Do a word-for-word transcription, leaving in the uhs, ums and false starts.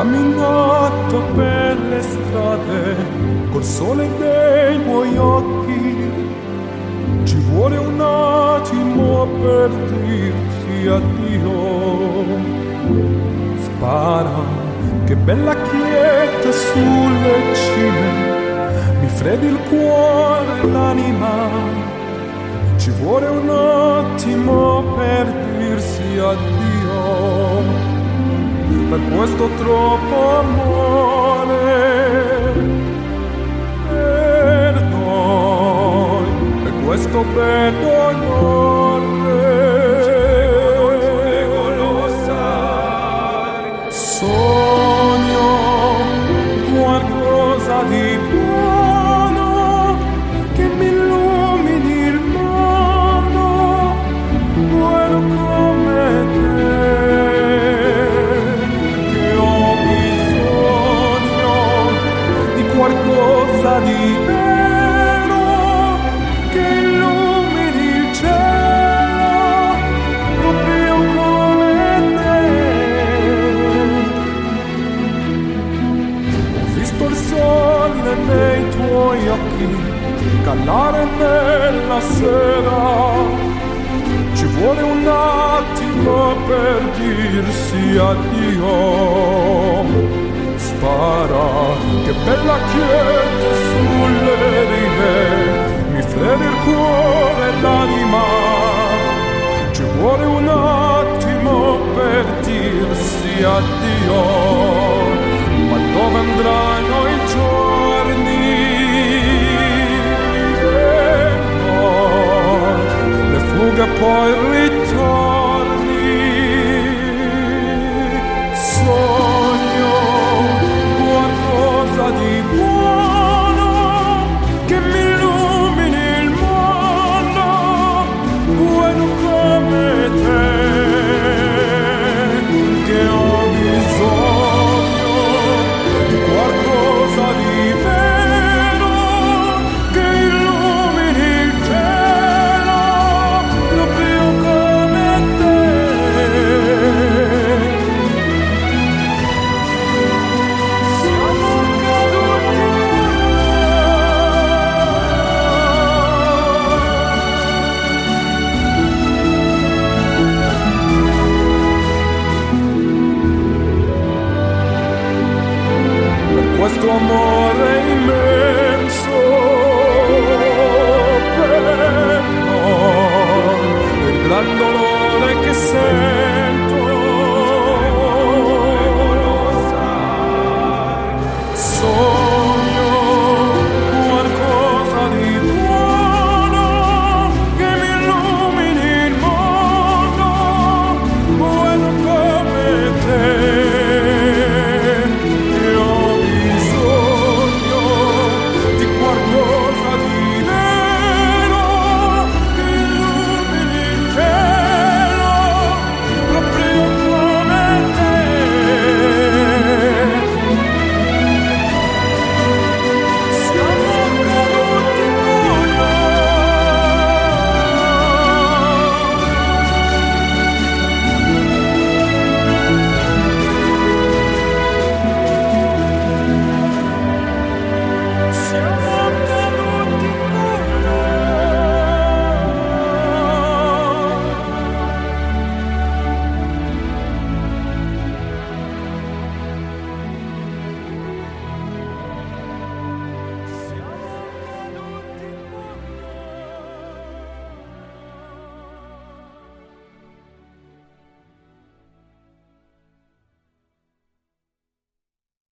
camminato per le strade col sole dei tuoi occhi. Ci vuole un attimo per dirti addio. Spara, che bella quiete sulle cime, mi freddi il cuore e l'anima. Ci vuole un attimo per dirsi addio. Per questo troppo amore per noi e questo bello amore. Sogno qualcosa di buono che mi illumini il mondo, buono come te, che ho bisogno di qualcosa di vero che illumini il cielo proprio come te. Ho visto il sole nei tuoi occhi calare nella sera. Ci vuole un attimo per dirsi addio. Spara, che bella quiete sulle rive, mi freddi il cuore e l'anima. Ci vuole un attimo per dirsi addio.